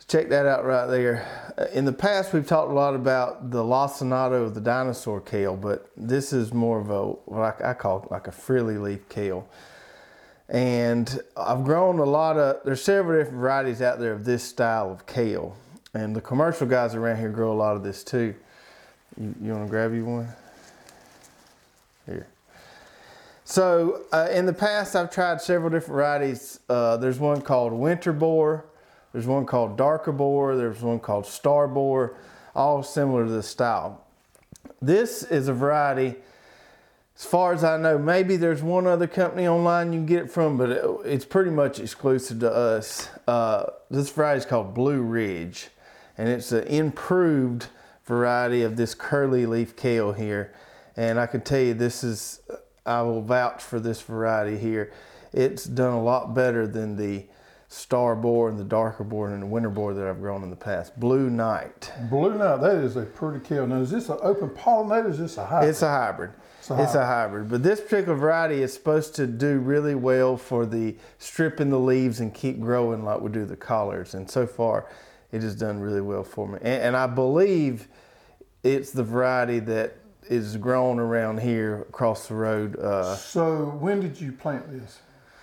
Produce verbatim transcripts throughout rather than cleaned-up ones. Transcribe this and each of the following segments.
check that out right there. In the past, we've talked a lot about the lacinato, the dinosaur kale, but this is more of a, what I call like a frilly leaf kale. And I've grown a lot of, there's several different varieties out there of this style of kale. And the commercial guys around here grow a lot of this too. You, you want to grab you one? Here. So uh, in the past, I've tried several different varieties. Uh, there's one called Winter Boar. There's one called Darker Boar. There's one called Star Boar, all similar to this style. This is a variety, as far as I know, maybe there's one other company online you can get it from, but it, it's pretty much exclusive to us. Uh, this variety is called Blue Ridge, and it's an improved variety of this curly leaf kale here. And I can tell you, this is, I will vouch for this variety here. It's done a lot better than the Star Boar and the Darker Boar and the Winter Boar that I've grown in the past. Blue Knight. Blue Knight, that is a pretty kale. Now, is this an open pollinator or is this a hybrid? It's a hybrid. It's a hybrid. It's a hybrid. But this particular variety is supposed to do really well for the stripping the leaves and keep growing like we do the collards. And so far, it has done really well for me. And, and I believe it's the variety that is grown around here across the road. Uh, so when did you plant this?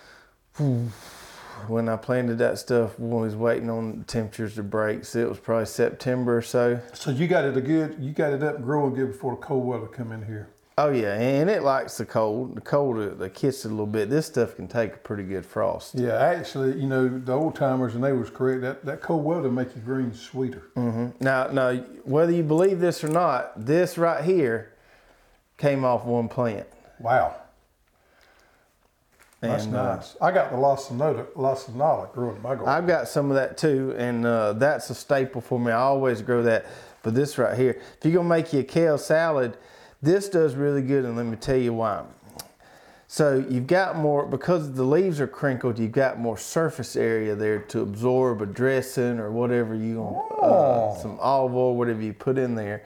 When I planted that stuff, when we was waiting on temperatures to break, so it was probably September or so. So you got it a good, you got it up and growing good before the cold weather come in here. Oh yeah, and it likes the cold. The cold, they kiss it a little bit. This stuff can take a pretty good frost. Yeah, actually, you know, the old timers and they was correct. That that cold weather make your greens sweeter. Mm-hmm. Now, now, whether you believe this or not, this right here came off one plant. Wow. That's and, nice. Uh, I got the lacinato, lacinato growing in my garden. I've got some of that too, and uh, that's a staple for me. I always grow that. But this right here, if you're gonna make you a kale salad, this does really good, and let me tell you why. So you've got more, because the leaves are crinkled, you've got more surface area there to absorb a dressing or whatever you want, oh. uh, some olive oil, whatever you put in there.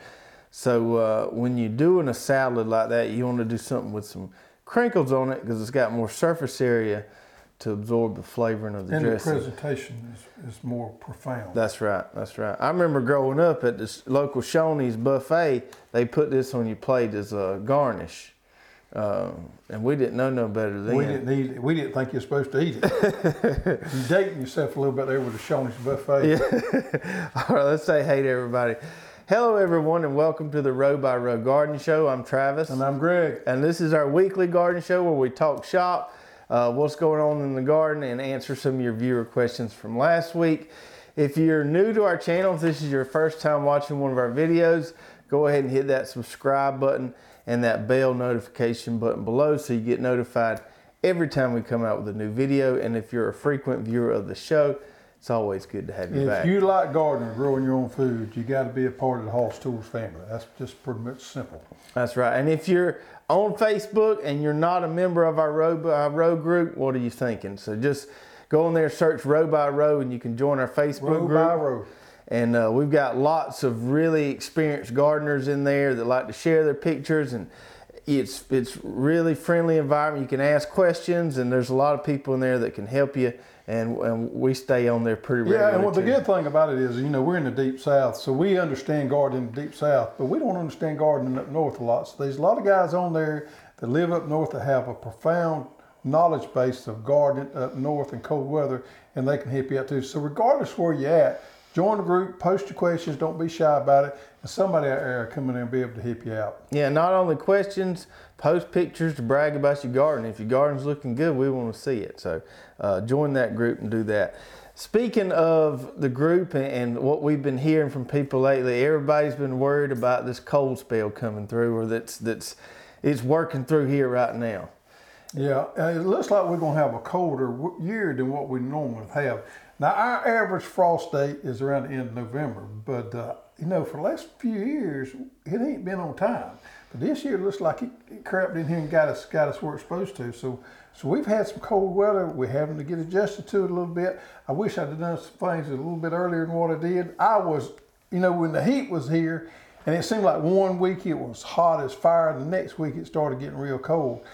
So uh, when you're doing a salad like that, you want to do something with some crinkles on it because it's got more surface area to absorb the flavoring of the and dressing. And the presentation is, is more profound. That's right, that's right. I remember growing up at this local Shoney's buffet, they put this on your plate as a garnish. Uh, and we didn't know no better then. We didn't eat it. We didn't think you're supposed to eat it. You're dating yourself a little bit there with the Shoney's buffet. Yeah. All right, let's say hey to everybody. Hello everyone and welcome to the Row by Row Garden Show. I'm Travis. And I'm Greg. And this is our weekly garden show where we talk shop, uh, what's going on in the garden, and answer some of your viewer questions from last week. If you're new to our channel, if this is your first time watching one of our videos, go ahead and hit that subscribe button and that bell notification button below so you get notified every time we come out with a new video. And if you're a frequent viewer of the show, it's always good to have you if back. If you like gardening, growing your own food, you got to be a part of the Hoss Tools family. That's just pretty much simple. That's right. And if you're on Facebook and you're not a member of our Row by Row group, what are you thinking? So just go on there, search Row by Row, and you can join our Facebook row group. Row by Row. And uh, we've got lots of really experienced gardeners in there that like to share their pictures, and it's it's really friendly environment. You can ask questions, and there's a lot of people in there that can help you. And, and we stay on there pretty regularly. Yeah, and what too. the good thing about it is, you know, we're in the deep south, so we understand gardening in the deep south, but we don't understand gardening up north a lot. So there's a lot of guys on there that live up north that have a profound knowledge base of gardening up north in cold weather, and they can help you out too. So regardless where you're at, join the group, post your questions, don't be shy about it, and somebody out there will come in and be able to help you out. Yeah, not only questions, post pictures to brag about your garden. If your garden's looking good, we want to see it. So uh, join that group and do that. Speaking of the group and, and what we've been hearing from people lately, everybody's been worried about this cold spell coming through, or that's that's it's working through here right now. Yeah, it looks like we're going to have a colder year than what we normally have. Now, our average frost date is around the end of November, but, uh, you know, for the last few years, it ain't been on time. But this year, it looks like it, it crept in here and got us got us where it's supposed to. So so we've had some cold weather. We're having to get adjusted to it a little bit. I wish I'd have done some things a little bit earlier than what I did. I was, you know, when the heat was here, and it seemed like one week it was hot as fire, and the next week it started getting real cold.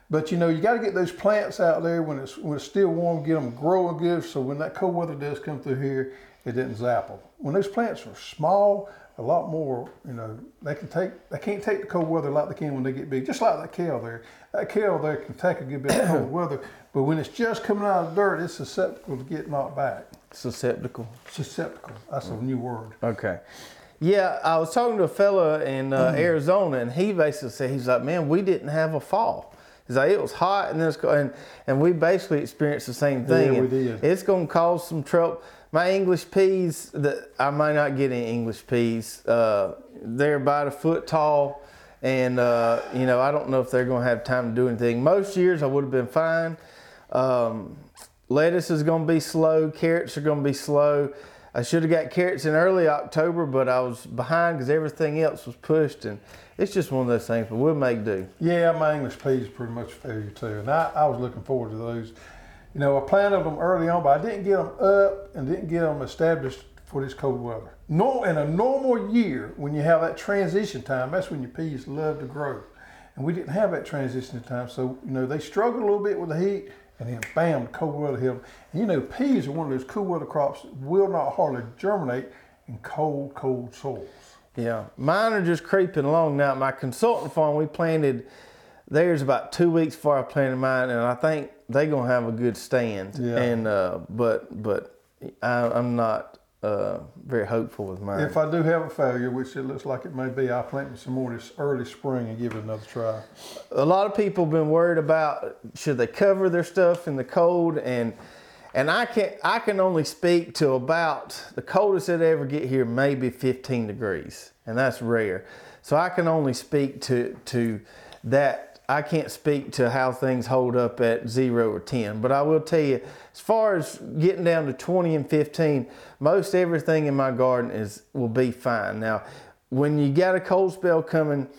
But you know, you got to get those plants out there when it's when it's still warm, get them growing good. So when that cold weather does come through here, it doesn't zap them. When those plants are small, a lot more, you know, they can take, they can't take the cold weather like they can when they get big. Just like that kale there. That kale there can take a good bit of cold weather, but when it's just coming out of the dirt, it's susceptible to get knocked back. Susceptible. Susceptible. That's a new word. Okay. Yeah, I was talking to a fella in uh, Arizona, and he basically said, he's like, man, we didn't have a fall. He's like, it was hot, and then it's, and, and we basically experienced the same thing. Yeah, we and did. It's going to cause some trouble. My English peas, that I might not get any English peas. Uh, they're about a foot tall, and uh, you know, I don't know if they're going to have time to do anything. Most years I would have been fine. Um, lettuce is going to be slow. Carrots are going to be slow. I should have got carrots in early October, but I was behind because everything else was pushed, and it's just one of those things. But we'll make do. Yeah, my English peas pretty much a failure too, and I, I was looking forward to those. You know, I planted them early on, but I didn't get them up and didn't get them established for this cold weather. No, in a normal year, when you have that transition time, that's when your peas love to grow. And we didn't have that transition time, so, you know, they struggled a little bit with the heat, and then bam, the cold weather hit them. And you know, peas are one of those cool weather crops that will not hardly germinate in cold, cold soils. Yeah, mine are just creeping along now. My consultant farm, we planted theirs about two weeks before I planted mine, and I think they're gonna have a good stand. Yeah. And uh, but but I, I'm not uh, very hopeful with mine. If I do have a failure, which it looks like it may be, I'll plant me some more this early spring and give it another try. A lot of people have been worried about should they cover their stuff in the cold, and and I can I can only speak to about the coldest it ever get here, maybe fifteen degrees, and that's rare. So I can only speak to to that. I can't speak to how things hold up at zero or ten, but I will tell you, as far as getting down to twenty and fifteen, most everything in my garden is will be fine. Now, when you got a cold spell coming,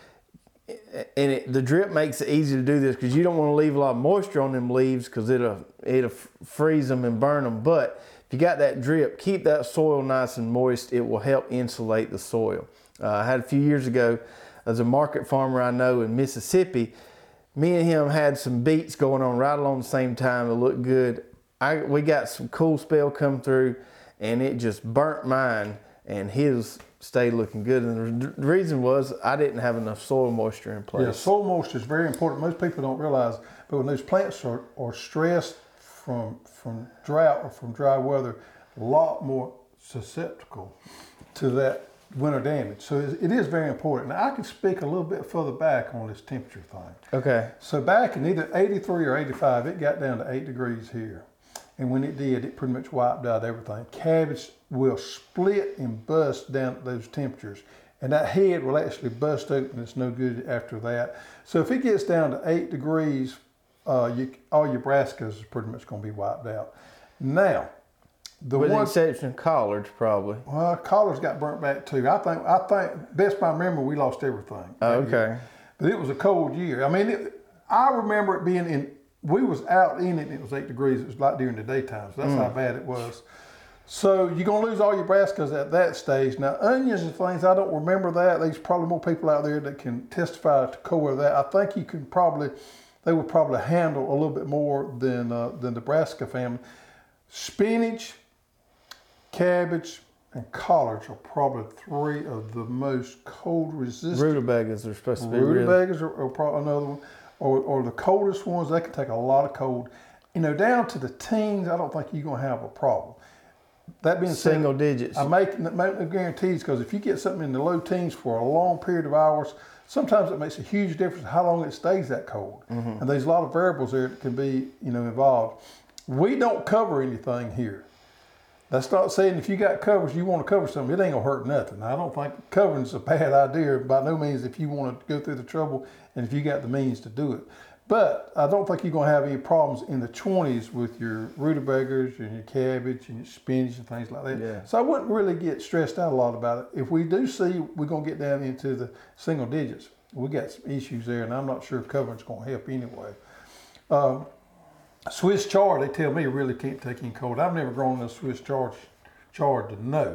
and it, the drip makes it easy to do this because you don't want to leave a lot of moisture on them leaves because it'll it'll freeze them and burn them. But if you got that drip, keep that soil nice and moist. It will help insulate the soil. Uh, I had a few years ago. As a market farmer I know in Mississippi, me and him had some beets going on right along the same time. It looked good. I, we got some cool spell come through, and it just burnt mine, and his stayed looking good. And the reason was I didn't have enough soil moisture in place. Yeah, soil moisture is very important. Most people don't realize, but when those plants are, are stressed from, from drought or from dry weather, a lot more susceptible to that winter damage. So it is very important. Now I can speak a little bit further back on this temperature thing. Okay. So back in either eighty-three or eighty-five, it got down to eight degrees here. And when it did, it pretty much wiped out everything. Cabbage will split and bust down at those temperatures. And that head will actually bust open. It's no good after that. So if it gets down to eight degrees, uh, you, all your brassicas is pretty much going to be wiped out. Now, the with the one, exception of collards, probably. well, collards got burnt back too. I think, I think, best by memory, we lost everything. Oh, okay. But it was a cold year. I mean, it, I remember it being in, we was out in it and it was eight degrees. It was like during the daytime. So that's mm. how bad it was. So you're going to lose all your brassicas at that stage. Now, onions and things, I don't remember that. There's probably more people out there that can testify to cold weather that. I think you can probably, they would probably handle a little bit more than, uh, than the brassica family. Spinach, cabbage, and collards are probably three of the most cold resistant. Rutabagas are supposed to be Rutabagas are, are probably another one. Or, or the coldest ones, they can take a lot of cold. You know, down to the teens, I don't think you're going to have a problem. That being said, single digits. I'm making, making no guarantees because if you get something in the low teens for a long period of hours, sometimes it makes a huge difference how long it stays that cold. Mm-hmm. And there's a lot of variables there that can be, you know, involved. We don't cover anything here. That's not saying if you got covers, you want to cover something, it ain't gonna hurt nothing. I don't think covering's a bad idea by no means if you want to go through the trouble and if you got the means to do it. But I don't think you're gonna have any problems in the twenties with your rutabagas and your cabbage and your spinach and things like that. Yeah. So I wouldn't really get stressed out a lot about it. If we do see we're gonna get down into the single digits, we got some issues there, and I'm not sure if covering's gonna help anyway. Um, Swiss chard, they tell me, really can't take any cold. I've never grown a Swiss chard, chard to know.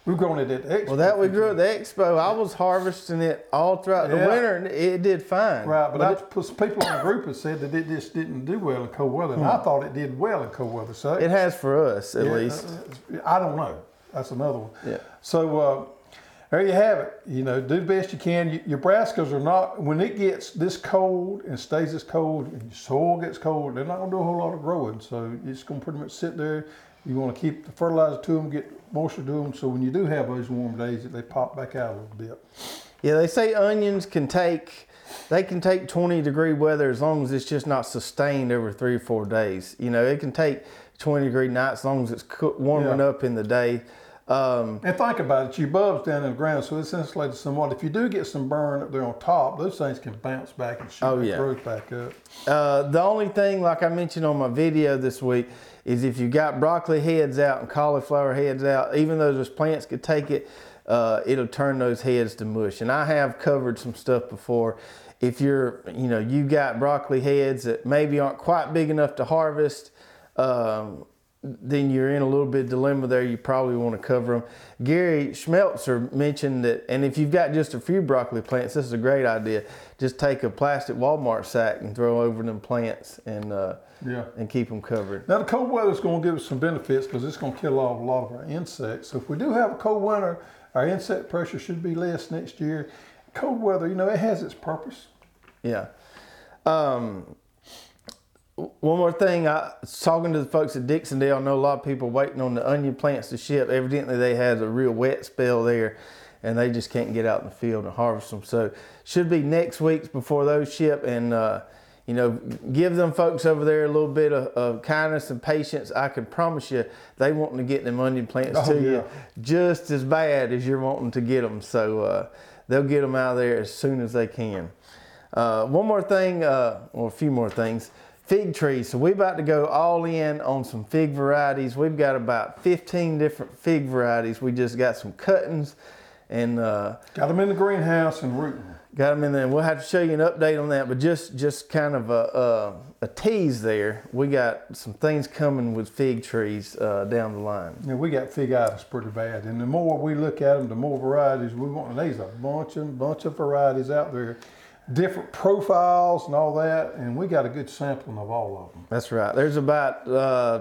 We've grown it at the expo. Well, that we grew at the expo. I was harvesting it all throughout the Yeah. winter, and it did fine. Right, but, But I, plus people in the group have said that it just didn't do well in cold weather, and I thought it did well in cold weather. So it, it has for us, at yeah, least. uh, I don't know. That's another one. Yeah. So uh, there you have it. You know, do the best you can. You, your brassicas are not, when it gets this cold and stays this cold, and your soil gets cold, they're not going to do a whole lot of growing. So it's going to pretty much sit there. You want to keep the fertilizer to them, get moisture to them, so when you do have those warm days, that they pop back out a little bit. Yeah, they say onions can take, they can take twenty degree weather as long as it's just not sustained over three or four days. You know, it can take twenty degree nights as long as it's cook, warming Yeah. up in the day. Um, And think about it, your bulb's down in the ground, so it's insulated somewhat. If you do get some burn up there on top, those things can bounce back and shoot Oh, the yeah. growth back up. Uh, the only thing, like I mentioned on my video this week, is if you got broccoli heads out and cauliflower heads out, even though those plants could take it, uh, it'll turn those heads to mush. And I have covered some stuff before. If you're, you know, you got broccoli heads that maybe aren't quite big enough to harvest, um, then you're in a little bit of dilemma there. You probably want to cover them. Gary Schmeltzer mentioned that, and if you've got just a few broccoli plants, this is a great idea. Just take a plastic Walmart sack and throw over them plants and uh, Yeah. and keep them covered. Now the cold weather is going to give us some benefits because it's going to kill off a lot of our insects. So if we do have a cold winter, our insect pressure should be less next year. Cold weather, you know, it has its purpose. Yeah. Um, one more thing, I was talking to the folks at Dixondale. I know a lot of people waiting on the onion plants to ship. Evidently they had a real wet spell there and they just can't get out in the field and harvest them. So should be next week before those ship, and uh, you know, give them folks over there a little bit of, of kindness and patience. I can promise you they wanting to get them onion plants Oh, to yeah. you just as bad as you're wanting to get them. So uh, they'll get them out of there as soon as they can. Uh, one more thing, uh, or a few more things. Fig trees. So we're about to go all in on some fig varieties. We've got about fifteen different fig varieties. We just got some cuttings and uh, Got them in the greenhouse and rooting. got them in there. We'll have to show you an update on that, but just just kind of a, a, a tease there. We got some things coming with fig trees uh, down the line. Yeah, we got figitis pretty bad, and the more we look at them, the more varieties we want. And there's a bunch and bunch of varieties out there, different profiles and all that, and we got a good sampling of all of them. That's right. There's about uh,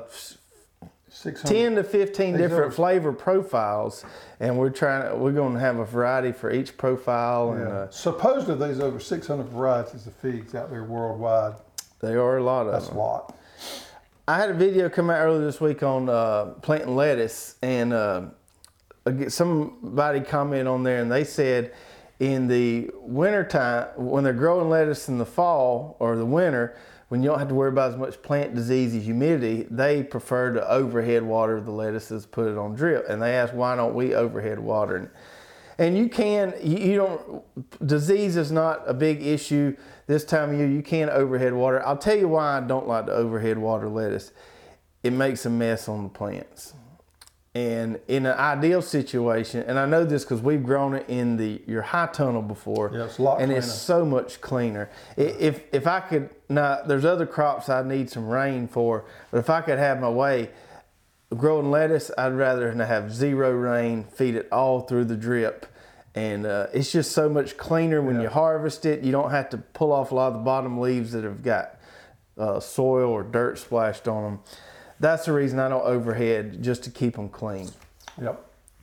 six hundred. ten to fifteen These different are- flavor profiles, and we're trying to, we're going to have a variety for each profile, and Yeah. uh, Supposedly there's over six hundred varieties of figs out there worldwide. there are a lot of That's them. a lot. I had a video come out earlier this week on uh, planting lettuce, and uh, I- somebody commented on there, and they said in the wintertime, when they're growing lettuce in the fall or the winter, when you don't have to worry about as much plant disease and humidity, they prefer to overhead water the lettuces, put it on drip. And they asked, why don't we overhead water? And, and you can, you, you don't, disease is not a big issue this time of year. You can overhead water. I'll tell you why I don't like to overhead water lettuce. It makes a mess on the plants. And in an ideal situation, and I know this because we've grown it in the your high tunnel before, Yeah, it's a lot and it's cleaner. so much cleaner. I- If if I could, now there's other crops I need some rain for, but if I could have my way, growing lettuce, I'd rather have zero rain, feed it all through the drip, and uh, it's just so much cleaner when Yeah. you harvest it. You don't have to pull off a lot of the bottom leaves that have got uh, soil or dirt splashed on them. That's the reason I don't overhead, just to keep them clean. Yep.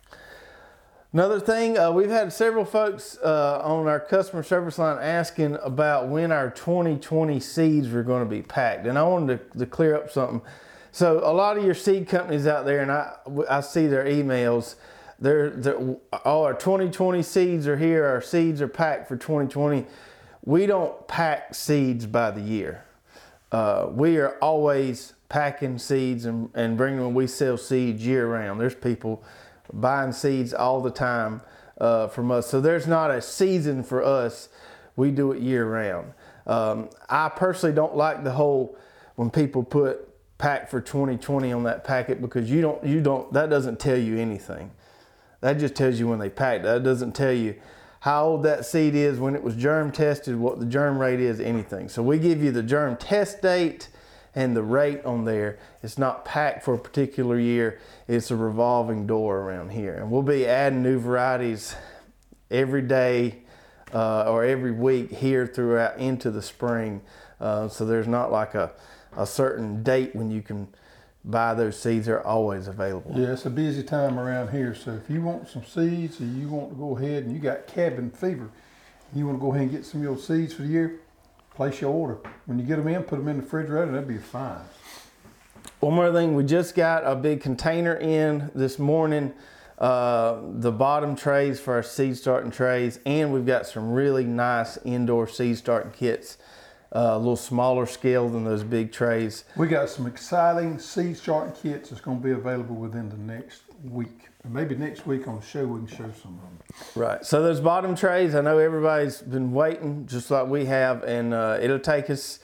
Another thing, uh, we've had several folks uh, on our customer service line asking about when our twenty twenty seeds were going to be packed. And I wanted to, to clear up something. So a lot of your seed companies out there, and I, I see their emails, they're, they're, all our twenty twenty seeds are here, our seeds are packed for twenty twenty. We don't pack seeds by the year. Uh, we are always packing seeds and, and bringing them. We sell seeds year round. There's people buying seeds all the time uh, from us. So there's not a season for us. We do it year round. Um, I personally don't like the whole, when people put pack for twenty twenty on that packet, because you don't, you don't, that doesn't tell you anything. That just tells you when they packed it. That doesn't tell you how old that seed is, when it was germ tested, what the germ rate is, anything. So we give you the germ test date and the rate on there is not packed for a particular year. It's a revolving door around here, and we'll be adding new varieties every day uh, or every week here throughout into the spring. Uh, so there's not like a, a certain date when you can buy those seeds. They're always available. Yeah, it's a busy time around here. So if you want some seeds or you want to go ahead and you got cabin fever, you want to go ahead and get some of your seeds for the year, place your order. When you get them in, put them in the refrigerator, that'll be fine. One more thing, we just got a big container in this morning, uh, the bottom trays for our seed starting trays, and we've got some really nice indoor seed starting kits, uh, a little smaller scale than those big trays. We got some exciting seed starting kits that's going to be available within the next week. And maybe next week on the show we can show some of them. Right, so those bottom trays, I know everybody's been waiting just like we have, and uh, it'll take us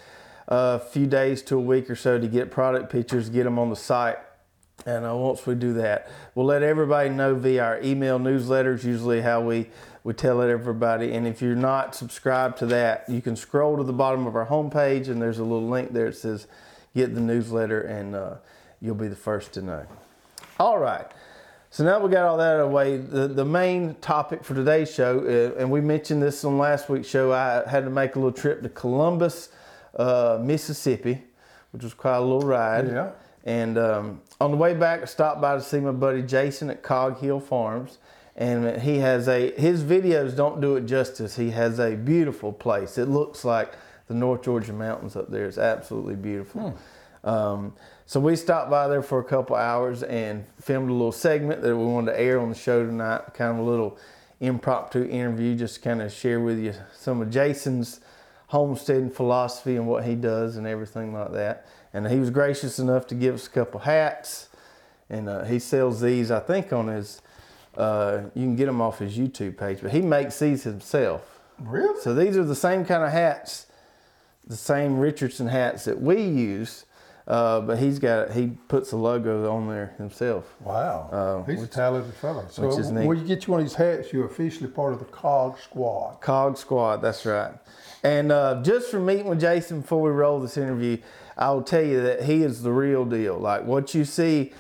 a few days to a week or so to get product pictures, get them on the site. And uh, once we do that, we'll let everybody know via our email newsletters, usually how we, we tell it everybody. And if you're not subscribed to that, you can scroll to the bottom of our homepage and there's a little link there that says get the newsletter, and uh, you'll be the first to know. All right. So now we got all that out of the way, the, the main topic for today's show, uh, and we mentioned this on last week's show, I had to make a little trip to Columbus, uh, Mississippi, which was quite a little ride. Yeah. And um, on the way back, I stopped by to see my buddy Jason at Cog Hill Farms, and he has a, his videos don't do it justice. He has a beautiful place. It looks like the North Georgia mountains up there. It's absolutely beautiful. Hmm. Um, so we stopped by there for a couple hours and filmed a little segment that we wanted to air on the show tonight, kind of a little impromptu interview, just to kind of share with you some of Jason's homesteading philosophy and what he does and everything like that. And he was gracious enough to give us a couple hats, and uh, he sells these, I think, on his, uh, you can get them off his YouTube page, but he makes these himself. Really? So these are the same kind of hats, the same Richardson hats that we use. Uh, but he's got, he puts the logo on there himself. Wow. Uh, He's which, a talented fellow. So which is neat. when you get you one of these hats, you're officially part of the Cog Squad. Cog Squad, that's right. And uh, just from meeting with Jason before we roll this interview, I will tell you that he is the real deal. Like what you see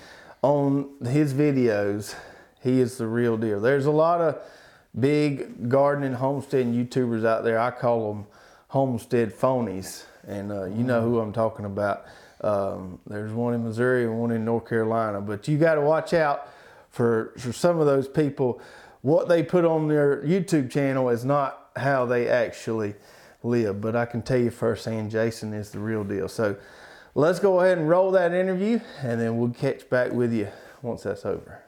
on his videos, he is the real deal. There's a lot of big gardening, homesteading YouTubers out there. I call them homestead phonies. And uh, you know who I'm talking about. Um, there's one in Missouri and one in North Carolina, but you got to watch out for, for some of those people. What they put on their YouTube channel is not how they actually live, but I can tell you firsthand, Jason is the real deal. So let's go ahead and roll that interview, and then we'll catch back with you once that's over.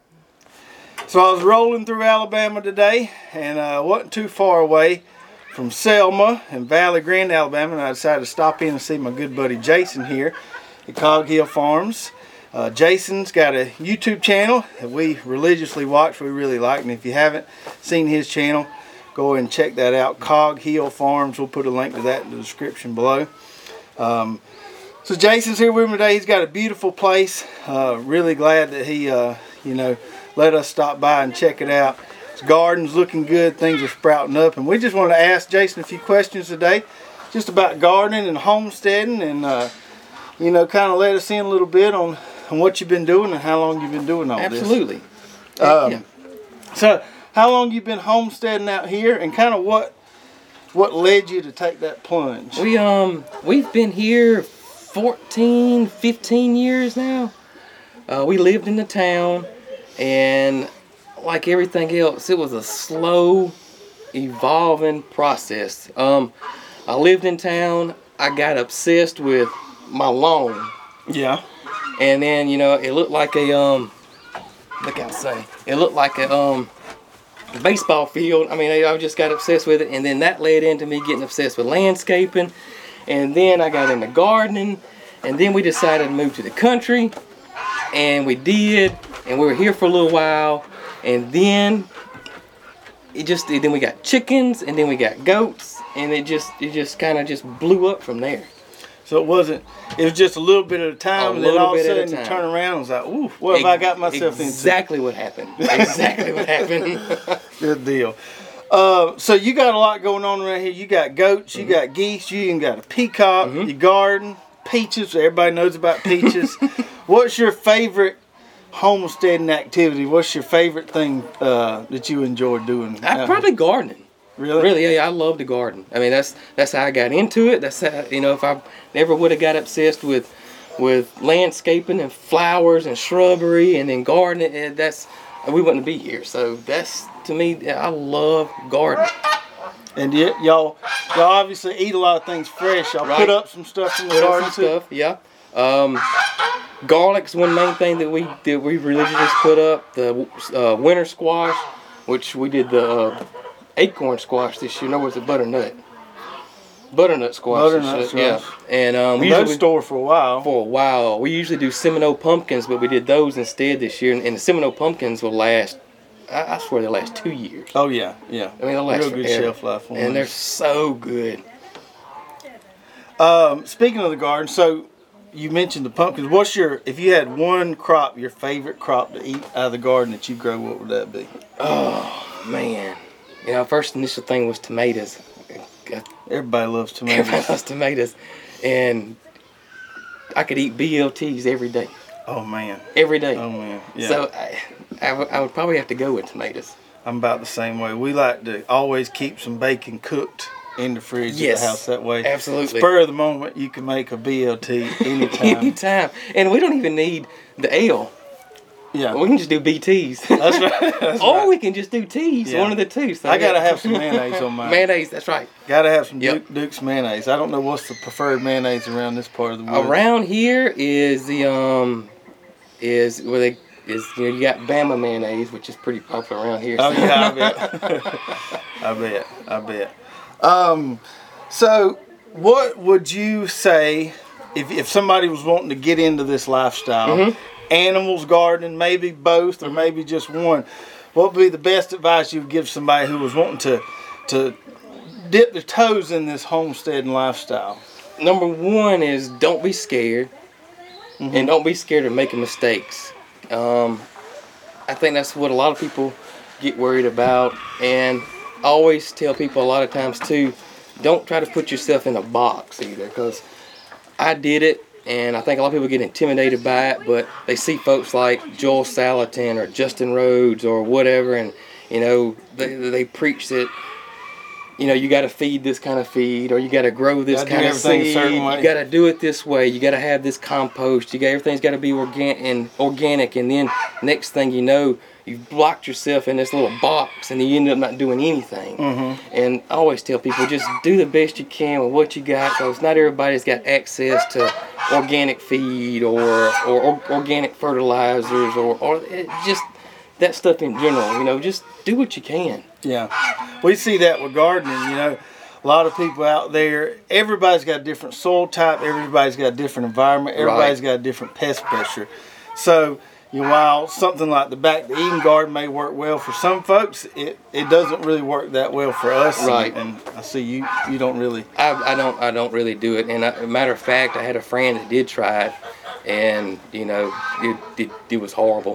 So I was rolling through Alabama today, and I uh, wasn't too far away from Selma and Valley Grande, Alabama, and I decided to stop in and see my good buddy Jason here at Cog Hill Farms. Uh, Jason's got a YouTube channel that we religiously watch, we really like, and if you haven't seen his channel, go ahead and check that out, Cog Hill Farms. We'll put a link to that in the description below. Um, so Jason's here with me today. He's got a beautiful place. Uh, really glad that he, uh, you know, let us stop by and check it out. His garden's looking good. Things are sprouting up, and we just wanted to ask Jason a few questions today, just about gardening and homesteading, and uh, you know, kind of let us in a little bit on, on what you've been doing and how long you've been doing all Absolutely. this. Absolutely. Um, yeah. So, how long you been homesteading out here, and kind of what what led you to take that plunge? We um we've been here fourteen, fifteen years now. Uh, we lived in the town, and like everything else, it was a slow, evolving process. Um, I lived in town. I got obsessed with my lawn. Yeah. And then, you know, it looked like a um. Look outside. It looked like a um. baseball field. I mean, I just got obsessed with it, and then that led into me getting obsessed with landscaping, and then I got into gardening, and then we decided to move to the country, and we did, and we were here for a little while, and then it just then we got chickens, and then we got goats, and it just it just kind of just blew up from there. So it wasn't, it was just a little bit at a time, A and then little all of a bit at a sudden you time. turn around and was like, ooh, what have I got myself into? Exactly what happened. Exactly what happened. Good deal. Uh, so you got a lot going on around here. You got goats, you Mm-hmm. got geese, you even got a peacock, Mm-hmm. your garden, peaches. Everybody knows about peaches. What's your favorite homesteading activity? What's your favorite thing uh, that you enjoy doing? I probably gardening. Really? Really, yeah, I love to garden. I mean, that's that's how I got into it. That's how, you know, if I never would have got obsessed with with landscaping and flowers and shrubbery and then gardening, eh, that's we wouldn't be here. So that's, to me, I love gardening. And y- y'all, y'all obviously eat a lot of things fresh. Y'all Right. put up some stuff in the Put up garden some too. stuff, yeah. Um, garlic's one main thing that we that we religiously put up. The uh, winter squash, which we did the uh, acorn squash this year. No, was it butternut? Butternut squash. Butternut this year, squash. Yeah. And um, we Those usually store for a while. for a while. We usually do Seminole pumpkins, but we did those instead this year. And, and the Seminole pumpkins will last. I, I swear they last two years. Oh yeah, yeah. I mean, they'll last Real good forever. shelf life on And they're those. so good. Um, speaking of the garden, so you mentioned the pumpkins. What's your, if you had one crop, your favorite crop to eat out of the garden that you grow, what would that be? Oh man, you know, first initial thing was tomatoes. Everybody loves Everybody tomatoes. loves tomatoes, and I could eat B L Ts every day, Oh man, every day. oh man. Yeah, So I, I, would- I would probably have to go with tomatoes. I'm about the same way. We like to always keep some bacon cooked in the fridge Yes, at the house. That way, absolutely. spur of the moment, you can make a B L T anytime. Anytime, and we don't even need the ale. Yeah, We can just do B Ts, that's right. That's or right. we can just do T's. Yeah. One of the two. So I gotta yeah. have some mayonnaise on mine. mayonnaise. That's right. Gotta have some Yep. Duke, Duke's mayonnaise. I don't know what's the preferred mayonnaise around this part of the woods. Around here is the um is where they is you know you got Bama mayonnaise, which is pretty popular around here. Oh so- yeah, I bet. I bet. I bet. Um, so what would you say if if somebody was wanting to get into this lifestyle, Mhm. animals, gardening, maybe both or maybe just one? What would be the best advice you would give somebody who was wanting to to dip their toes in this homesteading lifestyle? Number one is don't be scared, Mm-hmm. and don't be scared of making mistakes. Um, I think that's what a lot of people get worried about, and I always tell people a lot of times too, don't try to put yourself in a box either, because I did it, and I think a lot of people get intimidated by it, but they see folks like Joel Salatin or Justin Rhodes or whatever, and you know they they preach that. You know, you got to feed this kind of feed, or you got to grow this Gotta do kind of everything a seed. certain way. You got to do it this way. You got to have this compost. You got everything's got to be organic and organic. And then next thing you know, you've blocked yourself in this little box, and you end up not doing anything. Mm-hmm. And I always tell people, just do the best you can with what you got, because not everybody's got access to organic feed or or, or organic fertilizers or or it just that stuff in general. You know, just do what you can. Yeah, we see that with gardening. You know, a lot of people out there. Everybody's got a different soil type. Everybody's got a different environment. Everybody's Right. got a different pest pressure. So, you know, while something like the Back to Eden garden may work well for some folks, it, it doesn't really work that well for us. Right. And, and I see you. You don't really. I, I don't I don't really do it. And I, matter of fact, I had a friend that did try it, and you know it it, it was horrible.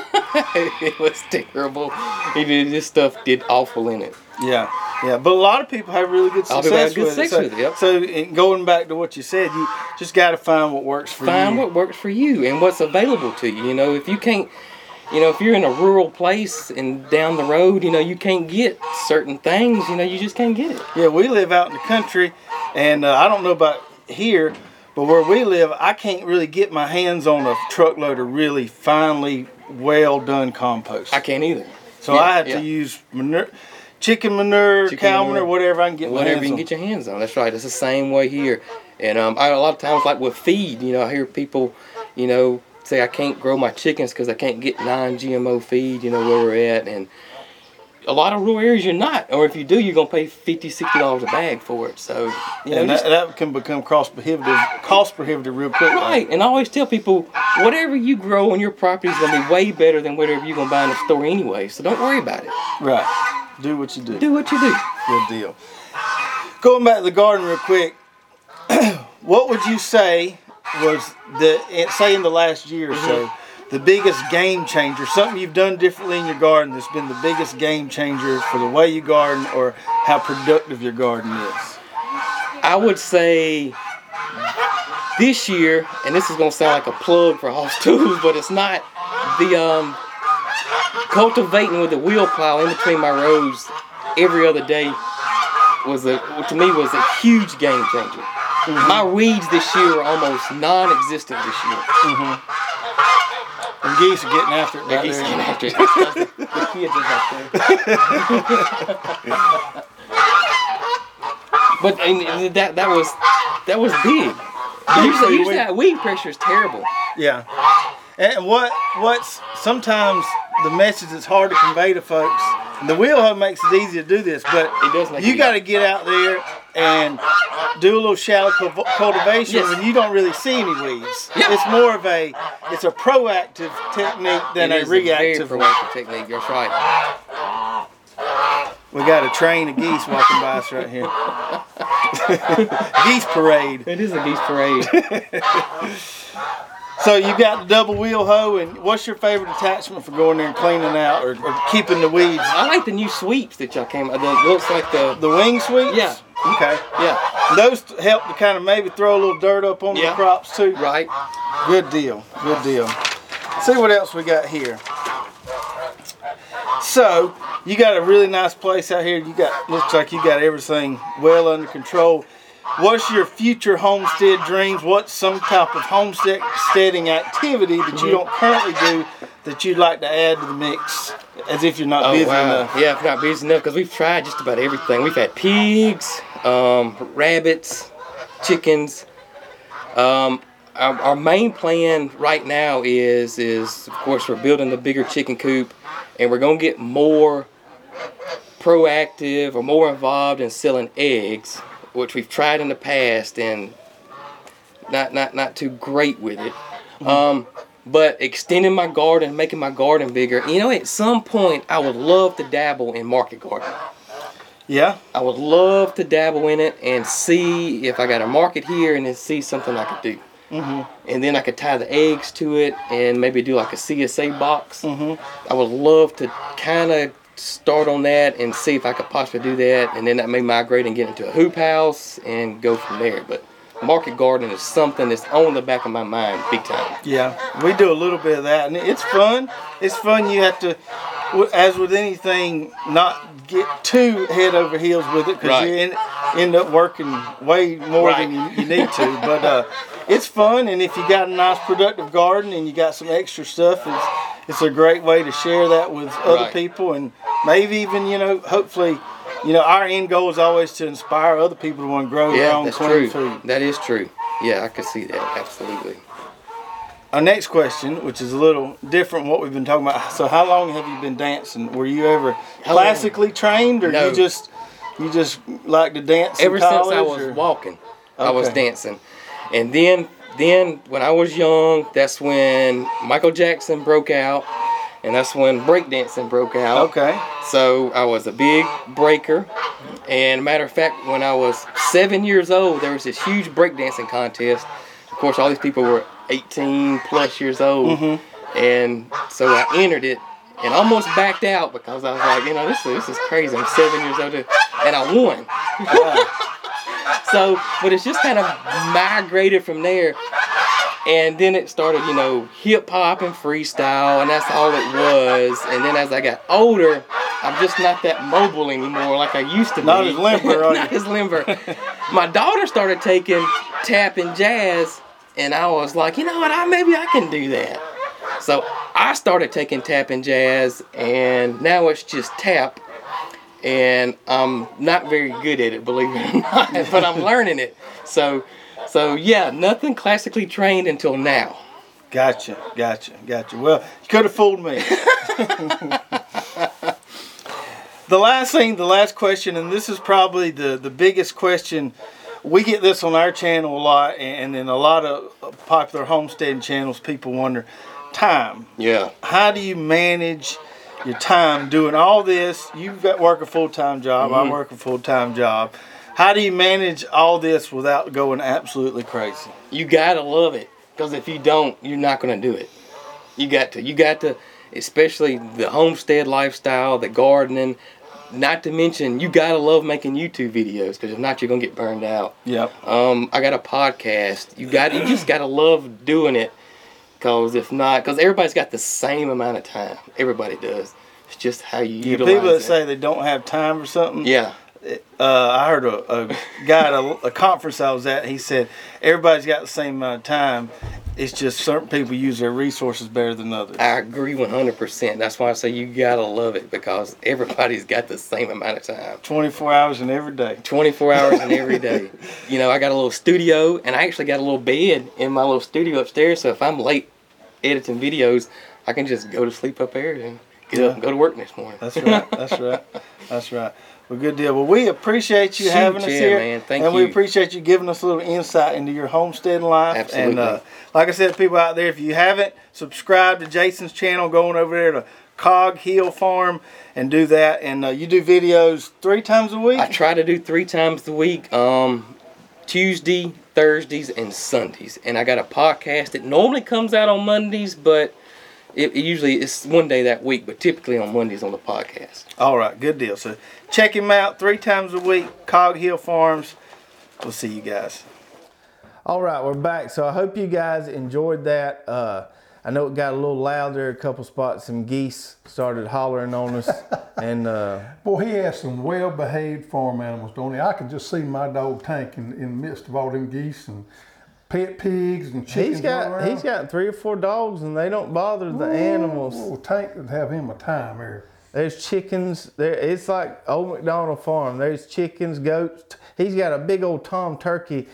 It was terrible. It, did- this stuff did awful in it. Yeah, yeah, but a lot of people have really good A lot of people success have good with it. success So, with it, yep. so in going back to what you said, you just got to find what works for Find you. what works for you and what's available to you. You know, if you can't, you know, if you're in a rural place and down the road, you know, you can't get certain things. You know, you just can't get it. Yeah, we live out in the country, and uh, I don't know about here, but where we live, I can't really get my hands on a truckload of really finely, well done compost. I can't either. So Yeah, I have yeah. to use manure, chicken manure, Chicken cow manure, manure, whatever I can get my Whatever hands you can on. get your hands on. That's right. It's the same way here. And um, I, a lot of times, like with feed, you know, I hear people, you know, say I can't grow my chickens because I can't get non-G M O feed, you know, where we're at. And a lot of rural areas you're not. Or if you do, you're going to pay fifty dollars, sixty dollars a bag for it. So, you know, and just, that, that can become cost prohibitive, cost prohibitive real quick. right. And I always tell people, whatever you grow on your property is going to be way better than whatever you're going to buy in the store anyway. So don't worry about it. Right. Do what you do. Do what you do. Good deal. Going back to the garden real quick, what would you say was the, say in the last year or so, the biggest game changer, something you've done differently in your garden that's been the biggest game changer for the way you garden or how productive your garden is? I would say this year, and this is gonna sound like a plug for Hoss Tools, but it's not. The um, cultivating with the wheel plow in between my rows every other day was a to me was a huge game changer. Mm-hmm. My weeds this year are almost non-existent this year. Mm-hmm. And geese are getting after it. The Right geese are there. getting after it. the, the kids are back there. But and that that was that was big. Usually, usually that weed pressure is terrible. Yeah. And what what's sometimes the message that's hard to convey to folks. The wheel hoe makes it easy to do this, but It does make you it got to get out there and do a little shallow cul- cultivation Yes. when you don't really see any weeds. Yeah. It's more of a it's a proactive technique than It a is reactive very one. proactive technique. That's right. We got a train of geese walking by us right here. Geese parade. It is a geese parade. So you got the double wheel hoe, and what's your favorite attachment for going there and cleaning out or, or keeping the weeds? I like the new sweeps that y'all came out. The looks like the The wing sweeps? Yeah. Okay. yeah Those help to kind of maybe throw a little dirt up on Yeah. the crops too. right. Good deal. Good deal. See what else we got here. So you got a really nice place out here. You got looks like you got everything well under control. What's your future homestead dreams? What's some type of homesteading activity that you don't currently do that you'd like to add to the mix? As if you're not Oh busy wow. enough. Yeah, if not busy enough, because we've tried just about everything. We've had pigs, um, rabbits, chickens. Um, our, our main plan right now is is of course we're building the bigger chicken coop, and we're gonna get more proactive or more involved in selling eggs, which we've tried in the past and not not not too great with it. Mm-hmm. Um, but extending my garden, making my garden bigger. You know, at some point I would love to dabble in market gardening. Yeah. I would love to dabble in it and see if I got a market here and then see something I could do. Mm-hmm. And then I could tie the eggs to it and maybe do like a C S A box. Mm-hmm. I would love to kind of start on that and see if I could possibly do that, and then that may migrate and get into a hoop house and go from there. But market gardening is something that's on the back of my mind big time. Yeah, we do a little bit of that, and it's fun. It's fun. You have to, as with anything, not get too head over heels with it because Right. you end, end up working way more Right. than you, you need to. But uh, it's fun, and if you got a nice productive garden and you got some extra stuff, it's it's a great way to share that with other Right. people, and maybe even, you know, hopefully, you know, our end goal is always to inspire other people to want to grow their Yeah, own that's clean true. food. That is true. Yeah, I could see that. Absolutely. Our next question, which is a little different from what we've been talking about. So, how long have you been dancing? Were you ever How long? classically trained, or No. you just you just like to dance? Ever in since college, I was or? walking, I was Okay. dancing. And then then when I was young, that's when Michael Jackson broke out, and that's when breakdancing broke out. Okay. So I was a big breaker. And matter of fact, when I was seven years old, there was this huge breakdancing contest. Of course, all these people were eighteen plus years old. Mm-hmm. And so I entered it and almost backed out because I was like, you know, this, this is crazy. I'm seven years old and I won. Yeah. So, but it's just kind of migrated from there. And then it started, you know, hip hop and freestyle, and that's all it was. And then as I got older, I'm just not that mobile anymore like I used to Not be. as limber, are Not you? as limber. My daughter started taking tap and jazz, and I was like, you know what, I, maybe I can do that. So I started taking tap and jazz, and now it's just tap. And I'm not very good at it, believe it or not, but I'm learning it. So, so yeah, nothing classically trained until now. Gotcha, gotcha, gotcha. Well, you could have fooled me. The last thing, the last question, and this is probably the, the biggest question. We get this on our channel a lot, and in a lot of popular homesteading channels, people wonder, time. Yeah. How do you manage your time doing all this? You've got work a full-time job. Mm-hmm. I work a full-time job. How do you manage all this without going absolutely crazy? You gotta love it, because if you don't, you're not gonna do it. You got to. You got to, especially the homestead lifestyle, the gardening. not to mention, you gotta love making YouTube videos, because if not, you're gonna get burned out. Yep. Um, I got a podcast. You got, you just gotta love doing it, because if not, because everybody's got the same amount of time. Everybody does. It's just how you Yeah, utilize people that it. say they don't have time or something. Yeah. Uh, I heard a, a guy at a, a conference I was at. He said everybody's got the same amount of time. It's just certain people use their resources better than others. I agree one hundred percent. That's why I say you gotta love it, because everybody's got the same amount of time. twenty-four hours in every day. twenty-four hours in every day. You know, I got a little studio, and I actually got a little bed in my little studio upstairs, so if I'm late editing videos, I can just go to sleep up there and get Yeah. up and go to work next morning. That's right. That's right. That's right. Well, good deal. Well, we appreciate you Shoot, having us yeah, here, man. Thank and you. we appreciate you giving us a little insight into your homestead life. Absolutely. And uh, like I said, people out there, if you haven't subscribed to Jason's channel, go on over there to Cog Hill Farm and do that. And uh, you do videos three times a week. I try to do three times a week, um, Tuesday, Thursdays, and Sundays. And I got a podcast. It normally comes out on Mondays, but it, it usually it's one day that week, but typically on Mondays on the podcast. All right, good deal. So check him out three times a week, Cog Hill Farms. We'll see you guys. All right, we're back. So I hope you guys enjoyed that. Uh, I know it got a little loud there. A couple spots, some geese started hollering on us, and uh, Boy, he has some well-behaved farm animals, don't he? I can just see my dog Tank in, in the midst of all them geese and pet pigs and chickens. he's got running around. he's got three or four dogs, and they don't bother the Ooh, animals. ooh, Tank would have him a time here. There's chickens. There, it's like old McDonald Farm. There's chickens, goats. He's got a big old Tom Turkey.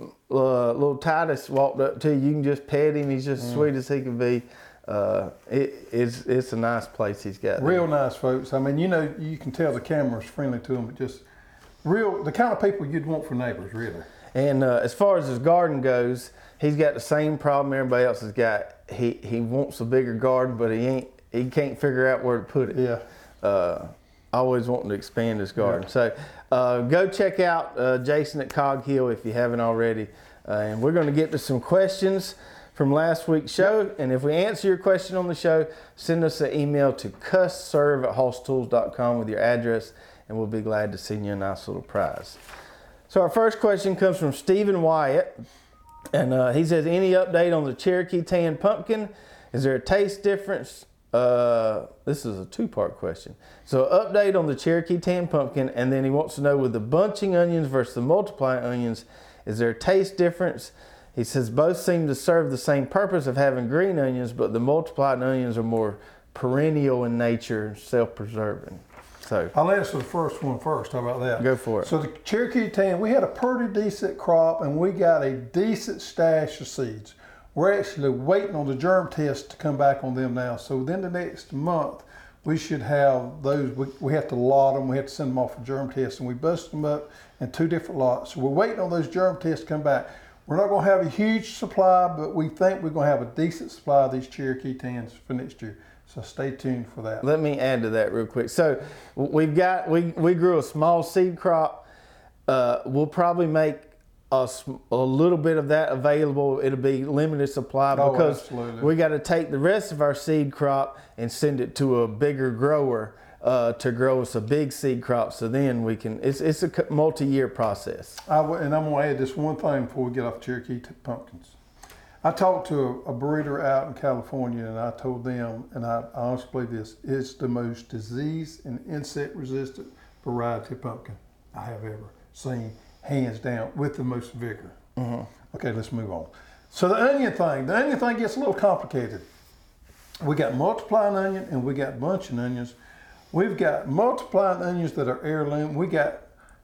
Uh, little Titus walked up to you. You can just pet him. He's just Mm. sweet as he can be. Uh, it, it's it's a nice place he's got. there. Real nice folks. I mean, you know, you can tell the camera's friendly to them, but just real, the kind of people you'd want for neighbors, really. And uh, as far as his garden goes, he's got the same problem everybody else has got. He he wants a bigger garden, but he ain't. He can't figure out where to put it. Yeah. Uh, always wanting to expand his garden. Yeah. So uh, go check out uh, Jason at Cog Hill if you haven't already. Uh, and we're going to get to some questions from last week's show. And if we answer your question on the show, send us an email to cussserve at hoss tools dot com with your address, and we'll be glad to send you a nice little prize. So our first question comes from Stephen Wyatt. And uh, he says, any update on the Cherokee Tan Pumpkin? Is there a taste difference? Uh, this is a two-part question. So update on the Cherokee Tan Pumpkin, and then he wants to know with the bunching onions versus the multiplying onions, is there a taste difference? He says both seem to serve the same purpose of having green onions, but the multiplied onions are more perennial in nature, self-preserving. So I'll answer the first one first. How about that? Go for it. So the Cherokee Tan, we had a pretty decent crop, and we got a decent stash of seeds. We're actually waiting on the germ test to come back on them now. So within the next month, we should have those. We, we have to lot them. We have to send them off for germ tests, and we bust them up in two different lots. So we're waiting on those germ tests to come back. We're not going to have a huge supply, but we think we're going to have a decent supply of these Cherokee Tans for next year. So stay tuned for that. Let me add to that real quick. So we've got, we, we grew a small seed crop. Uh, we'll probably make a, a little bit of that available. It'll be limited supply Oh, because absolutely. we got to take the rest of our seed crop and send it to a bigger grower uh, to grow us a big seed crop. So then we can, it's, it's a multi-year process. I w- and I'm going to add this one thing before we get off Cherokee t- pumpkins. I talked to a, a breeder out in California, and I told them, and I, I honestly believe this, it's the most disease and insect resistant variety of pumpkin I have ever seen, hands down, with the most vigor. Mm-hmm. Okay, let's move on. So the onion thing, the onion thing gets a little complicated. We got multiplying onion and we got bunching onions. We've got multiplying onions that are heirloom. We got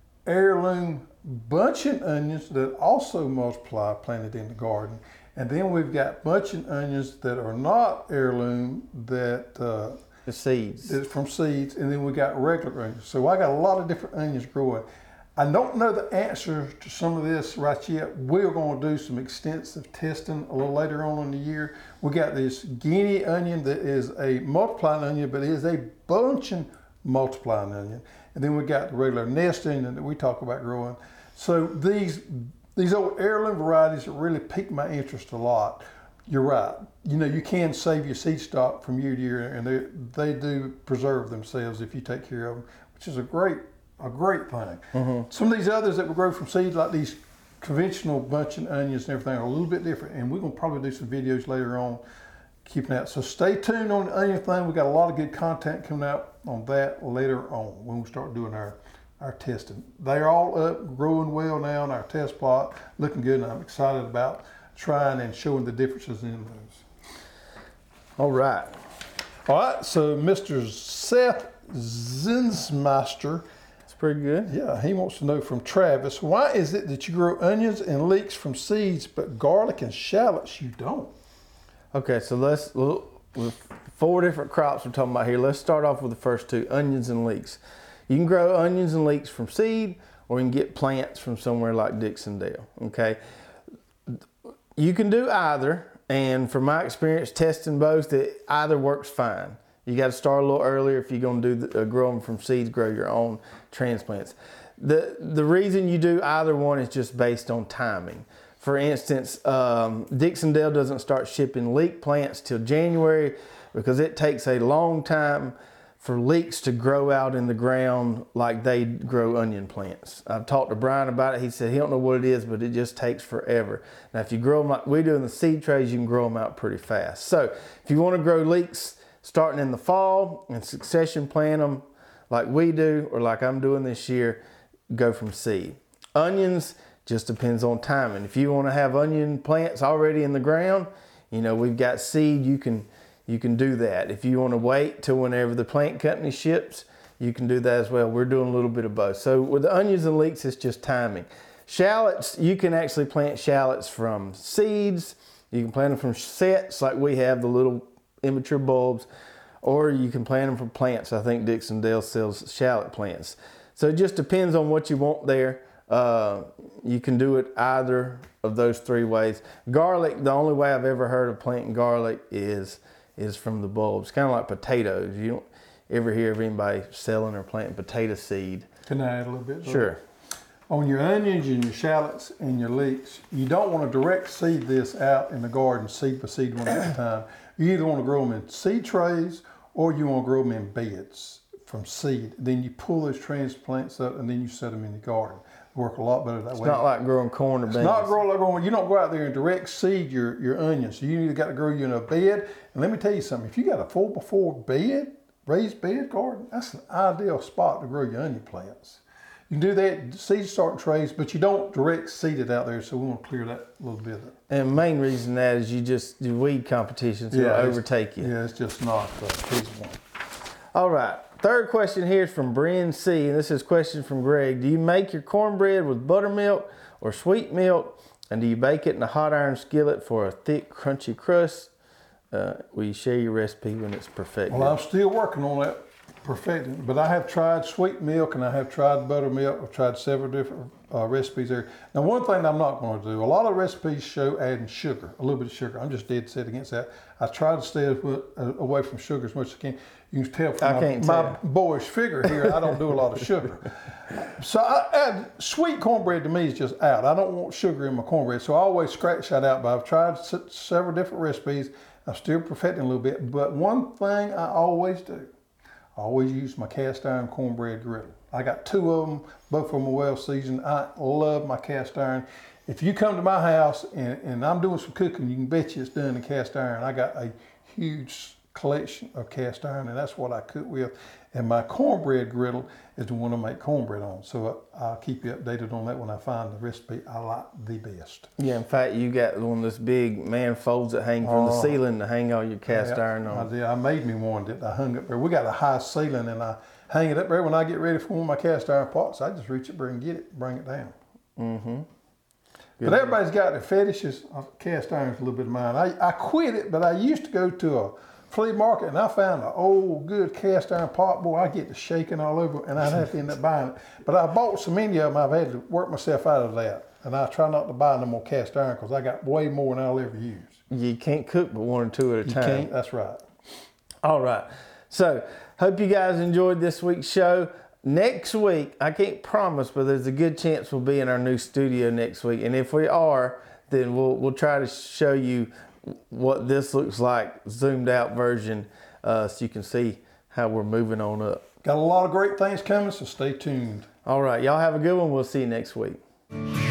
heirloom bunching onions that also multiply planted in the garden. And then we've got bunching onions that are not heirloom that uh, The seeds. is from seeds. And then we got regular onions. So I got a lot of different onions growing. I don't know the answer to some of this right yet. We're going to do some extensive testing a little later on in the year. We got this guinea onion that is a multiplying onion, but it is a bunching multiplying onion. And then we got the regular nest onion that we talk about growing. So these these old heirloom varieties that really piqued my interest a lot. You're right. You know, you can save your seed stock from year to year, and they they do preserve themselves if you take care of them, which is a great a great thing. Mm-hmm. Some of these others that we grow from seed, like these conventional bunching onions and everything, are a little bit different. And we're gonna probably do some videos later on keeping that. So stay tuned on the onion thing. We got a lot of good content coming out on that later on when we start doing our our testing. They're all up, growing well now in our test plot, looking good, and I'm excited about trying and showing the differences in those. All right. All right, so Mister Seth Zinsmeister, That's pretty good. yeah, he wants to know from Travis, why is it that you grow onions and leeks from seeds, but garlic and shallots you don't? Okay, so let's look with four different crops we're talking about here. Let's start off with the first two, onions and leeks. You can grow onions and leeks from seed, or you can get plants from somewhere like Dixondale, okay? You can do either, and from my experience testing both, it either works fine. You got to start a little earlier if you're going to do the, uh, grow them from seeds, grow your own transplants. The, the reason you do either one is just based on timing. For instance, um, Dixondale doesn't start shipping leek plants till January because it takes a long time for leeks to grow out in the ground like they grow onion plants. I've talked to Brian about it. He said he don't know what it is, but it just takes forever. Now, if you grow them like we do in the seed trays, you can grow them out pretty fast. So if you want to grow leeks starting in the fall and succession plant them like we do, or like I'm doing this year, go from seed. Onions just depends on timing. If you want to have onion plants already in the ground, you know, we've got seed, you can You can do that. If you want to wait till whenever the plant company ships, you can do that as well. We're doing a little bit of both. So with the onions and leeks, it's just timing. Shallots, you can actually plant shallots from seeds. You can plant them from sets like we have, the little immature bulbs, or you can plant them from plants. I think Dixondale sells shallot plants. So it just depends on what you want there. Uh, you can do it either of those three ways. Garlic, the only way I've ever heard of planting garlic is is from the bulbs, kind of like potatoes. You don't ever hear of anybody selling or planting potato seed. Can I add a little bit? Sure. On your onions and your shallots and your leeks, you don't want to direct seed this out in the garden, seed by seed, one at a time. You either want to grow them in seed trays or you want to grow them in beds from seed. Then you pull those transplants up and then you set them in the garden. Work a lot better that It's way. not like growing corn or beans. It's not grow like growing. You don't go out there and direct seed your, your onions. So you either got to grow you in a bed. And let me tell you something. If you got a four by four bed, raised bed garden, that's an ideal spot to grow your onion plants. You can do that, seed starting trays, but you don't direct seed it out there. So we want to clear that a little bit. And the main reason that is you just do weed competitions will it's- overtake you. Yeah, it's just not uh, feasible. All right. Third question here is from Brian C. And this is a question from Greg. Do you make your cornbread with buttermilk or sweet milk? And do you bake it in a hot iron skillet for a thick, crunchy crust? Uh, will you share your recipe when it's perfected? Well, I'm still working on that, perfecting. But I have tried sweet milk and I have tried buttermilk. I've tried several different uh, recipes there. Now, one thing I'm not going to do, a lot of recipes show adding sugar, a little bit of sugar. I'm just dead set against that. I try to stay away from sugar as much as I can. You can tell from I my, can't my tell. boyish figure here, I don't do a lot of sugar. So I add, sweet cornbread to me is just out. I don't want sugar in my cornbread, so I always scratch that out. But I've tried s- several different recipes. I'm still perfecting a little bit. But one thing I always do, I always use my cast iron cornbread griddle. I got two of them, both of them are well seasoned. I love my cast iron. If you come to my house and, and I'm doing some cooking, you can bet you it's done in cast iron. I got a huge collection of cast iron, and that's what I cook with. And my cornbread griddle is the one I make cornbread on. So I'll keep you updated on that when I find the recipe I like the best. Yeah, in fact, you got one of those big man folds that hang from the Oh. ceiling to hang all your cast Yeah, iron I on. did. I made me one that I hung up there. We got a high ceiling, and I hang it up there. When I get ready for one of my cast iron pots, I just reach up there and get it, bring it down. Mm-hmm. But everybody's got their fetishes. Cast iron's a little bit of mine. I, I quit it, but I used to go to a flea market and I found an old good cast iron pot. Boy, I get to shaking all over, and I'd have to end up buying it. But I bought so many of them, I've had to work myself out of that. And I try not to buy no more cast iron because I got way more than I'll ever use. You can't cook but one or two at a You time. can't. That's right. All right. So, hope you guys enjoyed this week's show. Next week, I can't promise, but there's a good chance we'll be in our new studio next week. And if we are, then we'll we'll try to show you what this looks like, zoomed out version, uh, so you can see how we're moving on up. Got a lot of great things coming, so stay tuned. All right, y'all have a good one. We'll see you next week.